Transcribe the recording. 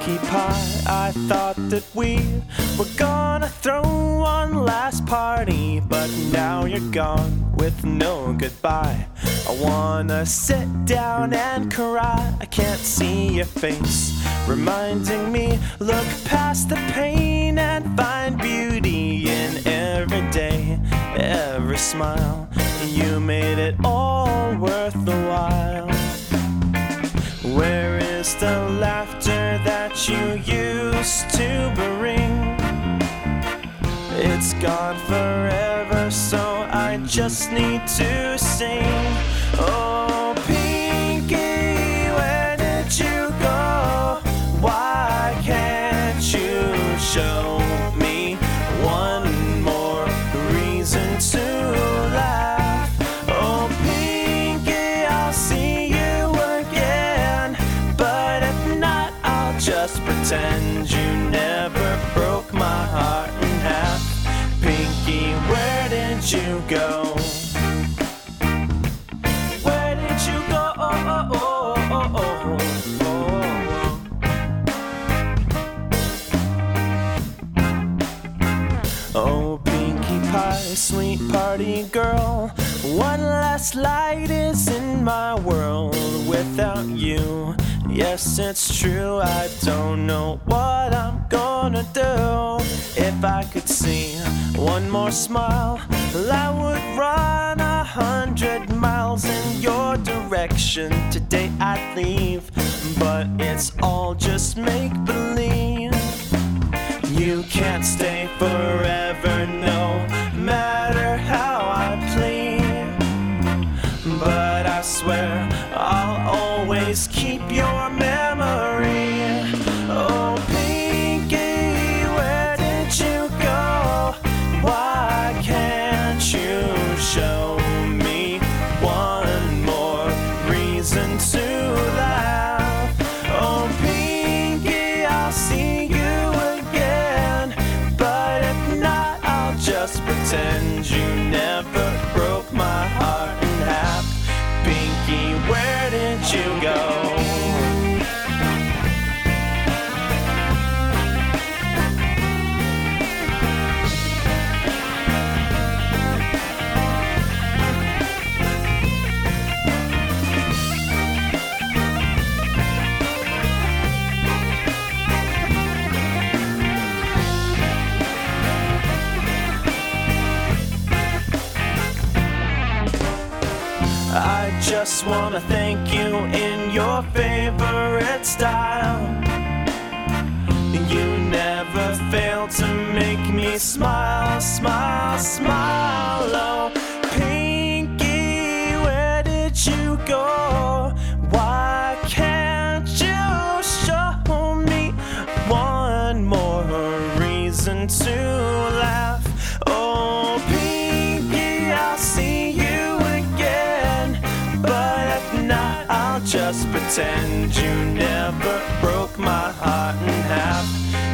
Pinkie Pie, I thought that we were gonna throw one last party, but now you're gone with no goodbye. I wanna sit down and cry. I can't see your face reminding me, look past the pain and find beauty in every day, every smile. You made it all worth the while. Where is the laughter that you used to bring? It's gone forever, so I just need to sing. Oh, Pinkie, where did you go? Why can't you show me one more reason to laugh? Oh, Pinkie, I'll see you again, but if not, I'll just pretend you never broke my heart in half. Pinkie, where did you go? Where did you go? Oh, oh, oh, oh, oh, oh. Oh, Pinkie Pie, sweet party girl, one last light is in my world without you. Yes, it's true, I don't know what I'm gonna do. If I could see one more smile, I would run 100 miles in your direction. Today I'd leave, but it's all just make-believe. You can't stay forever, no matter how I plead, but I swear I'll always keep your memory. Oh, Pinkie, where did you go? Why can't you show me one more reason to laugh? Oh, Pinkie, I'll see you again, but if not, I'll just pretend you never broke my heart in half. Pinkie, where did you go? I just wanna thank you in your favorite style. You never fail to make me smile, smile, smile. Oh, Pinkie, where did you go? Why can't you show me one more reason to laugh? Oh, Pinkie, I'll see you again, but if not, I'll just pretend you never broke my heart in half.